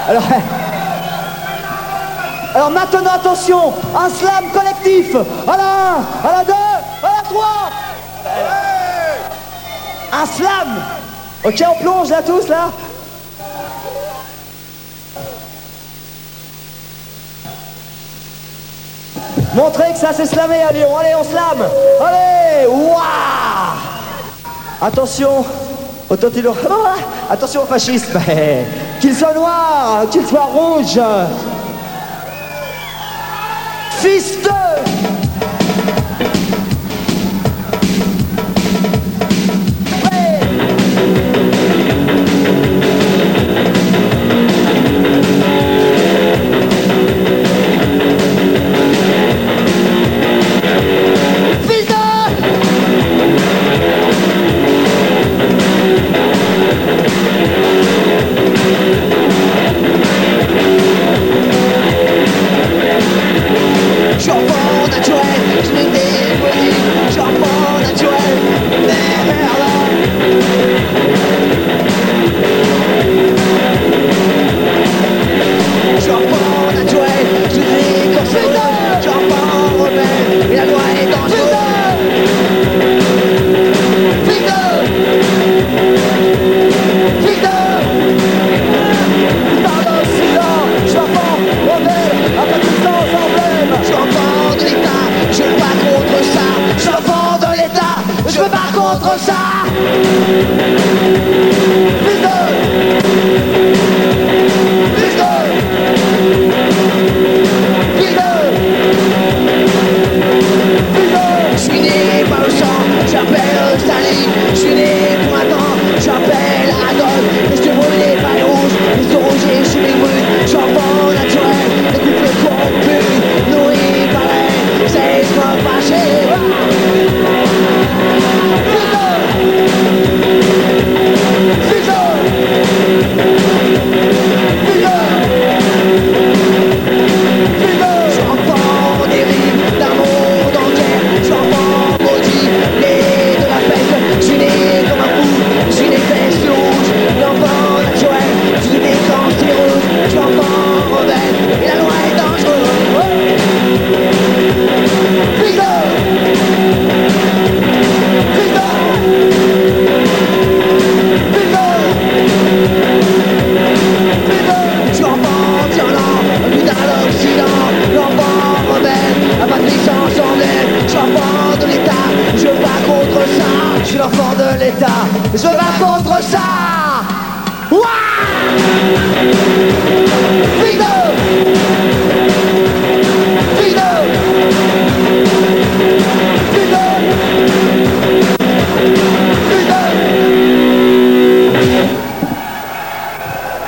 Alors maintenant, attention, un slam collectif. À la 1, à la 2, à la 3. Un slam. Ok, on plonge là tous, là. Montrez que ça s'est slamé à Lyon. Allez, on slame. Allez, waouh. Attention, attention au fascisme. Qu'il soit noir, qu'il soit rouge. Fils de... L'enfant de l'État, je bats contre ça. Ouah.